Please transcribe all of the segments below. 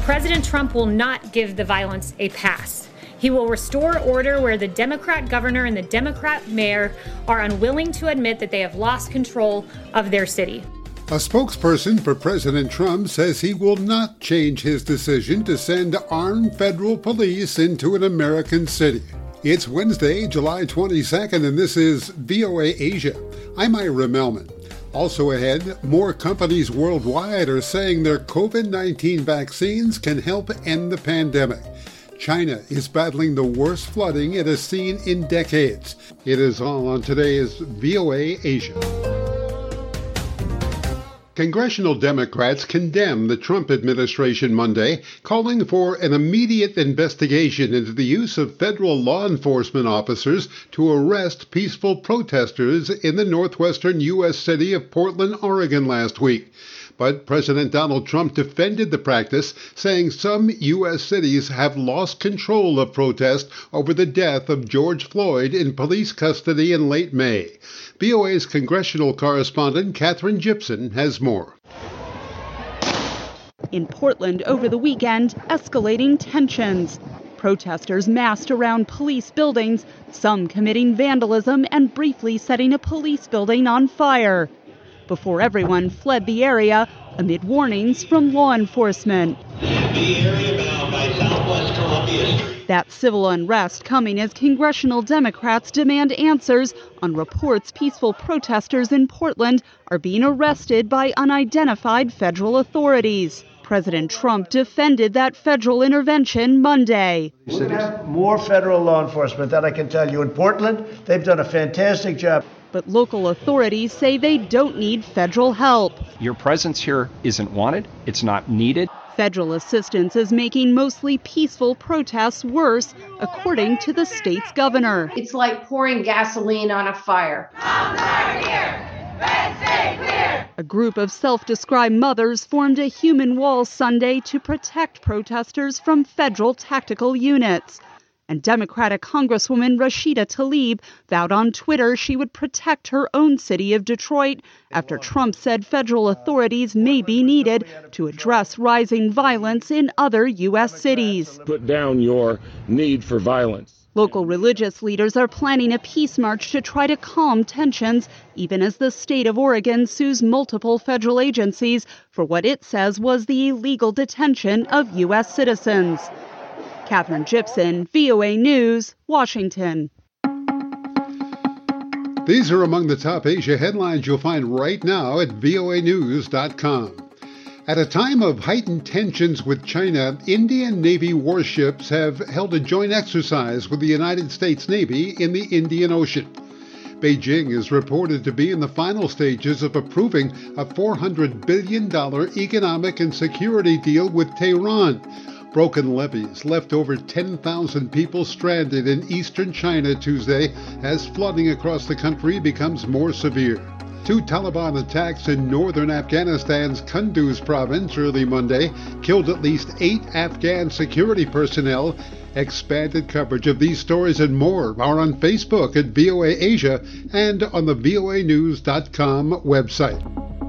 President Trump will not give the violence a pass. He will restore order where the Democrat governor and the Democrat mayor are unwilling to admit that they have lost control of their city. A spokesperson for President Trump says he will not change his decision to send armed federal police into an American city. It's Wednesday, July 22nd, and this is VOA Asia. I'm Ira Melman. Also ahead, more companies worldwide are saying their COVID-19 vaccines can help end the pandemic. China is battling the worst flooding it has seen in decades. It is all on today's VOA Asia. Congressional Democrats condemned the Trump administration Monday, calling for an immediate investigation into the use of federal law enforcement officers to arrest peaceful protesters in the northwestern U.S. city of Portland, Oregon last week. But President Donald Trump defended the practice, saying some U.S. cities have lost control of protest over the death of George Floyd in police custody in late May. VOA's congressional correspondent Katherine Gibson has more. In Portland over the weekend, escalating tensions. Protesters massed around police buildings, some committing vandalism and briefly setting a police building on fire, before everyone fled the area amid warnings from law enforcement. That civil unrest coming as congressional Democrats demand answers on reports peaceful protesters in Portland are being arrested by unidentified federal authorities. President Trump defended that federal intervention Monday. We have more federal law enforcement, that I can tell you. In Portland, they've done a fantastic job. But local authorities say they don't need federal help. Your presence here isn't wanted. It's not needed. Federal assistance is making mostly peaceful protests worse, according to the state's governor. It's like pouring gasoline on a fire. A group of self-described mothers formed a human wall Sunday to protect protesters from federal tactical units. And Democratic Congresswoman Rashida Tlaib vowed on Twitter she would protect her own city of Detroit after Trump said federal authorities may be needed to address rising violence in other U.S. cities. Put down your need for violence. Local religious leaders are planning a peace march to try to calm tensions, even as the state of Oregon sues multiple federal agencies for what it says was the illegal detention of U.S. citizens. Katherine Gibson, VOA News, Washington. These are among the top Asia headlines you'll find right now at voanews.com. At a time of heightened tensions with China, Indian Navy warships have held a joint exercise with the United States Navy in the Indian Ocean. Beijing is reported to be in the final stages of approving a $400 billion economic and security deal with Tehran. Broken levees left over 10,000 people stranded in eastern China Tuesday as flooding across the country becomes more severe. 2 Taliban attacks in northern Afghanistan's Kunduz province early Monday killed at least 8 Afghan security personnel. Expanded coverage of these stories and more are on Facebook at VOA Asia and on the voanews.com website.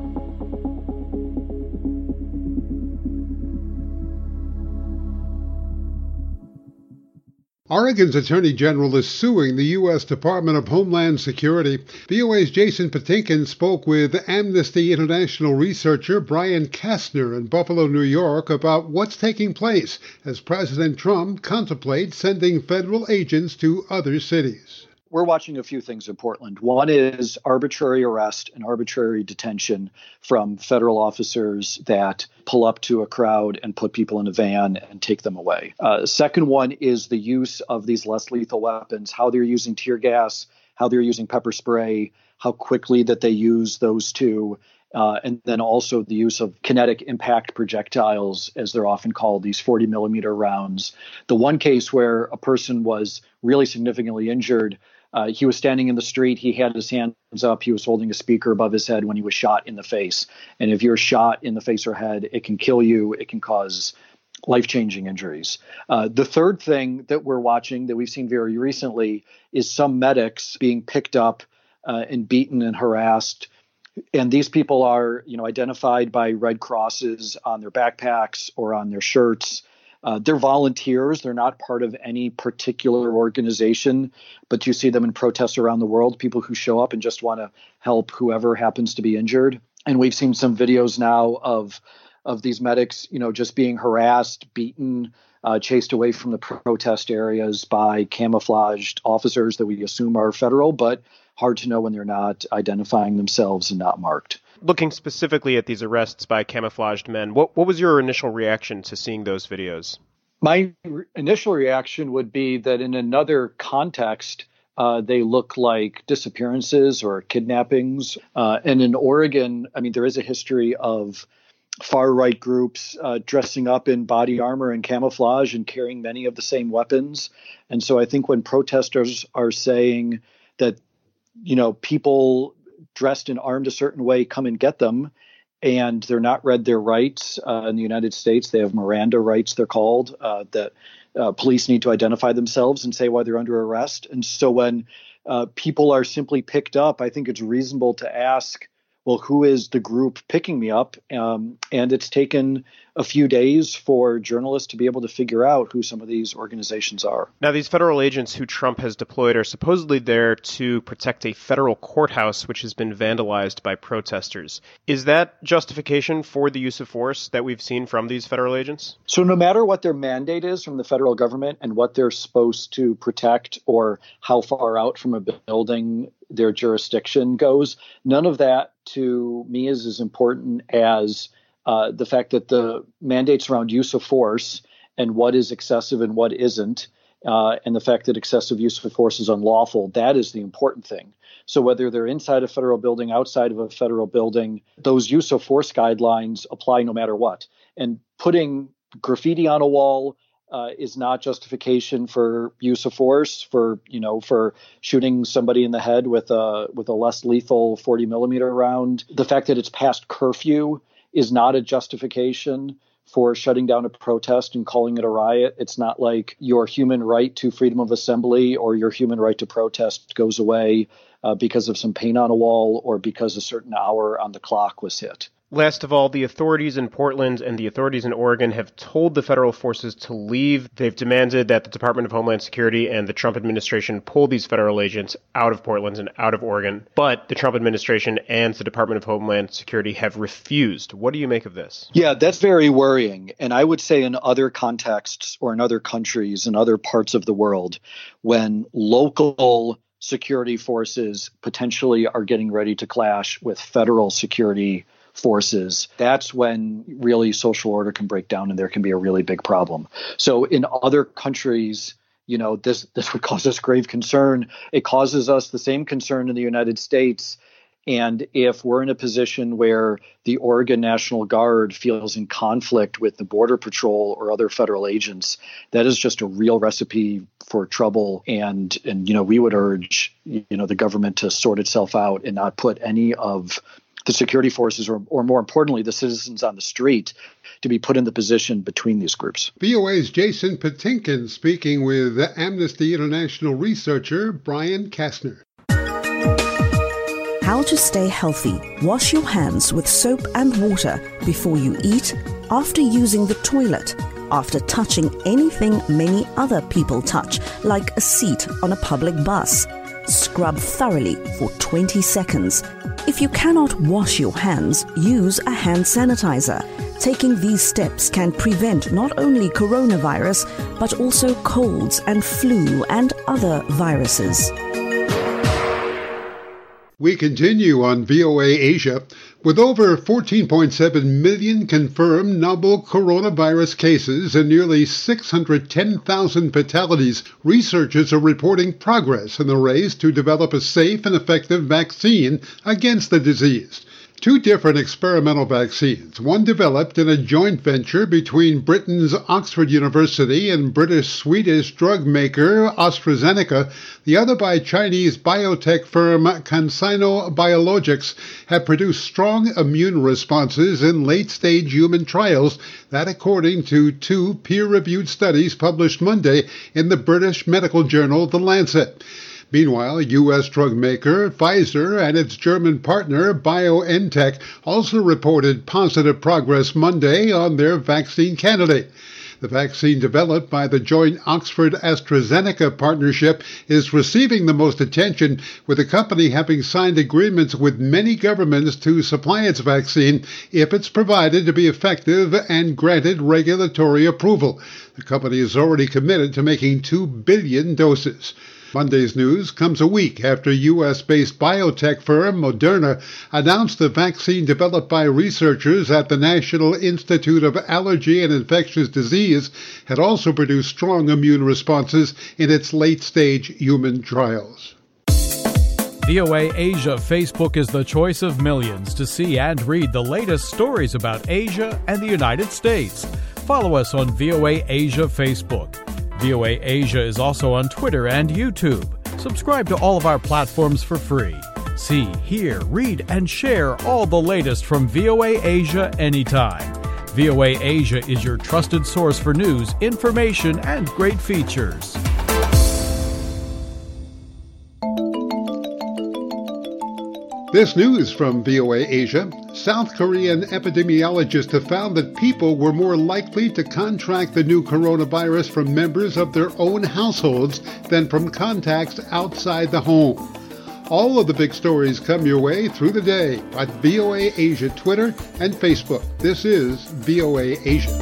Oregon's Attorney General is suing the U.S. Department of Homeland Security. VOA's Jason Patinkin spoke with Amnesty International researcher Brian Kastner in Buffalo, New York, about what's taking place as President Trump contemplates sending federal agents to other cities. We're watching a few things in Portland. One is arbitrary arrest and arbitrary detention from federal officers that pull up to a crowd and put people in a van and take them away. Second one is the use of these less lethal weapons, how they're using tear gas, how they're using pepper spray, how quickly that they use those two. And then also the use of kinetic impact projectiles, as they're often called, these 40 millimeter rounds. The one case where a person was really significantly injured, he was standing in the street. He had his hands up. He was holding a speaker above his head when he was shot in the face. And if you're shot in the face or head, it can kill you. It can cause life-changing injuries. The third thing that we're watching that we've seen very recently is some medics being picked up and beaten and harassed And these people are, identified by red crosses on their backpacks or on their shirts. They're volunteers. They're not part of any particular organization, but you see them in protests around the world, people who show up and just want to help whoever happens to be injured. And we've seen some videos now of these medics, just being harassed, beaten, chased away from the protest areas by camouflaged officers that we assume are federal, but hard to know when they're not identifying themselves and not marked. Looking specifically at these arrests by camouflaged men, what was your initial reaction to seeing those videos? My initial reaction would be that in another context, they look like disappearances or kidnappings. And in Oregon, there is a history of far-right groups dressing up in body armor and camouflage and carrying many of the same weapons. And so I think when protesters are saying that, people dressed and armed a certain way come and get them, and they're not read their rights in the United States, they have Miranda rights, they're called, that police need to identify themselves and say why they're under arrest. And so when people are simply picked up, I think it's reasonable to ask, well, who is the group picking me up? And it's taken a few days for journalists to be able to figure out who some of these organizations are. Now, these federal agents who Trump has deployed are supposedly there to protect a federal courthouse, which has been vandalized by protesters. Is that justification for the use of force that we've seen from these federal agents? So no matter what their mandate is from the federal government and what they're supposed to protect or how far out from a building their jurisdiction goes, none of that to me is as important as the fact that the mandates around use of force and what is excessive and what isn't, and the fact that excessive use of force is unlawful, that is the important thing. So whether they're inside a federal building, outside of a federal building, those use of force guidelines apply no matter what. And putting graffiti on a wall is not justification for use of force, for shooting somebody in the head with a less lethal 40 millimeter round. The fact that it's past curfew is not a justification for shutting down a protest and calling it a riot. It's not like your human right to freedom of assembly or your human right to protest goes away because of some paint on a wall or because a certain hour on the clock was hit. Last of all, the authorities in Portland and the authorities in Oregon have told the federal forces to leave. They've demanded that the Department of Homeland Security and the Trump administration pull these federal agents out of Portland and out of Oregon. But the Trump administration and the Department of Homeland Security have refused. What do you make of this? Yeah, that's very worrying. And I would say in other contexts or in other countries, in other parts of the world, when local security forces potentially are getting ready to clash with federal security forces, that's when really social order can break down and there can be a really big problem. So in other countries, this would cause us grave concern. It causes us the same concern in the United States. And if we're in a position where the Oregon National Guard feels in conflict with the Border Patrol or other federal agents, that is just a real recipe for trouble. And we would urge, the government to sort itself out and not put any of the security forces or more importantly, the citizens on the street to be put in the position between these groups. VOA's Jason Patinkin speaking with Amnesty International researcher Brian Kastner. How to stay healthy. Wash your hands with soap and water before you eat, after using the toilet, after touching anything many other people touch, like a seat on a public bus. Scrub thoroughly for 20 seconds. If you cannot wash your hands, use a hand sanitizer. Taking these steps can prevent not only coronavirus, but also colds and flu and other viruses. We continue on VOA Asia. With over 14.7 million confirmed novel coronavirus cases and nearly 610,000 fatalities, researchers are reporting progress in the race to develop a safe and effective vaccine against the disease. Two different experimental vaccines, one developed in a joint venture between Britain's Oxford University and British-Swedish drug maker AstraZeneca, the other by Chinese biotech firm CanSino Biologics, have produced strong immune responses in late-stage human trials, that according to two peer-reviewed studies published Monday in the British medical journal The Lancet. Meanwhile, U.S. drug maker Pfizer and its German partner BioNTech also reported positive progress Monday on their vaccine candidate. The vaccine developed by the joint Oxford-AstraZeneca partnership is receiving the most attention, with the company having signed agreements with many governments to supply its vaccine if it's provided to be effective and granted regulatory approval. The company is already committed to making 2 billion doses. Monday's news comes a week after U.S.-based biotech firm Moderna announced the vaccine developed by researchers at the National Institute of Allergy and Infectious Disease had also produced strong immune responses in its late-stage human trials. VOA Asia Facebook is the choice of millions to see and read the latest stories about Asia and the United States. Follow us on VOA Asia Facebook. VOA Asia is also on Twitter and YouTube. Subscribe to all of our platforms for free. See, hear, read, and share all the latest from VOA Asia anytime. VOA Asia is your trusted source for news, information, and great features. This news from VOA Asia. South Korean epidemiologists have found that people were more likely to contract the new coronavirus from members of their own households than from contacts outside the home. All of the big stories come your way through the day at VOA Asia Twitter and Facebook. This is VOA Asia.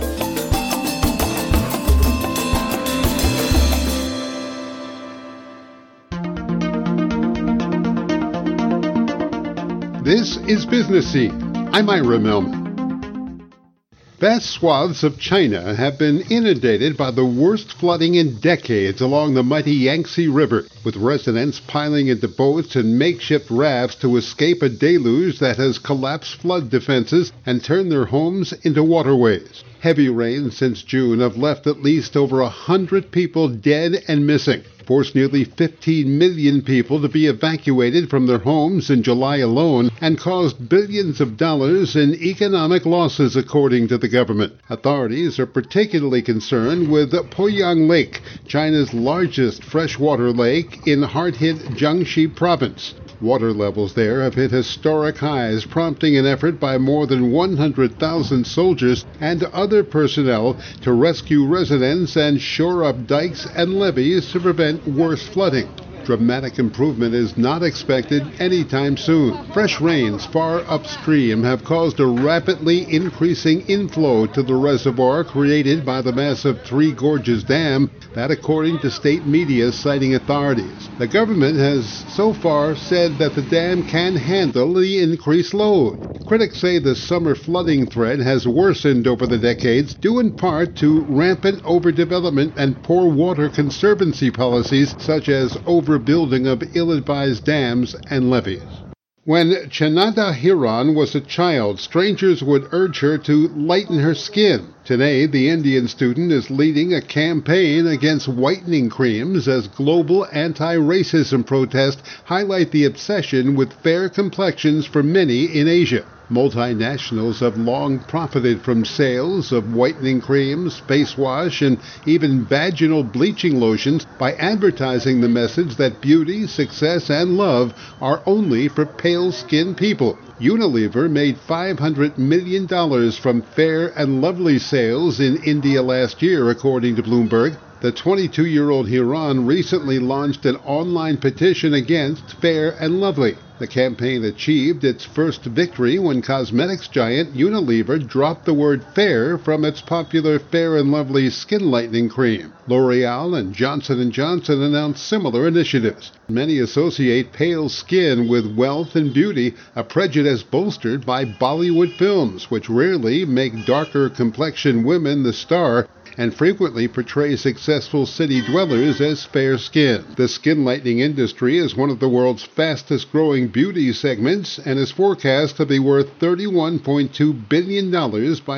This is Business Scene. I'm Ira Melman. Vast swaths of China have been inundated by the worst flooding in decades along the mighty Yangtze River, with residents piling into boats and makeshift rafts to escape a deluge that has collapsed flood defenses and turned their homes into waterways. Heavy rains since June have left at least over 100 people dead and missing, forced nearly 15 million people to be evacuated from their homes in July alone, and caused billions of dollars in economic losses, according to the government. Authorities are particularly concerned with Poyang Lake, China's largest freshwater lake in hard-hit Jiangxi province. Water levels there have hit historic highs, prompting an effort by more than 100,000 soldiers and other personnel to rescue residents and shore up dikes and levees to prevent worse flooding. Dramatic improvement is not expected anytime soon. Fresh rains far upstream have caused a rapidly increasing inflow to the reservoir created by the massive Three Gorges Dam, that according to state media citing authorities. The government has so far said that the dam can handle the increased load. Critics say the summer flooding threat has worsened over the decades, due in part to rampant overdevelopment and poor water conservancy policies such as overbuilding of ill-advised dams and levees. When Chenada Hiran was a child, strangers would urge her to lighten her skin. Today, the Indian student is leading a campaign against whitening creams as global anti-racism protests highlight the obsession with fair complexions for many in Asia. Multinationals have long profited from sales of whitening creams, face wash, and even vaginal bleaching lotions by advertising the message that beauty, success, and love are only for pale-skinned people. Unilever made $500 million from Fair and Lovely sales in India last year, according to Bloomberg. The 22-year-old Hiran recently launched an online petition against Fair and Lovely. The campaign achieved its first victory when cosmetics giant Unilever dropped the word fair from its popular Fair and Lovely skin lightening cream. L'Oreal and Johnson & Johnson announced similar initiatives. Many associate pale skin with wealth and beauty, a prejudice bolstered by Bollywood films, which rarely make darker complexioned women the star and frequently portray successful city dwellers as fair-skinned. The skin lightening industry is one of the world's fastest-growing beauty segments and is forecast to be worth $31.2 billion by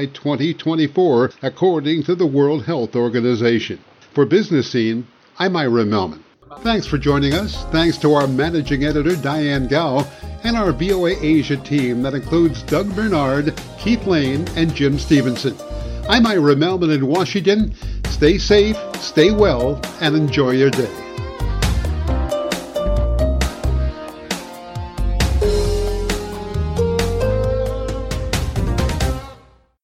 2024, according to the World Health Organization. For Business Scene, I'm Ira Melman. Thanks for joining us. Thanks to our managing editor, Diane Gao, and our VOA Asia team that includes Doug Bernard, Keith Lane, and Jim Stevenson. I'm Ira Melman in Washington. Stay safe, stay well, and enjoy your day.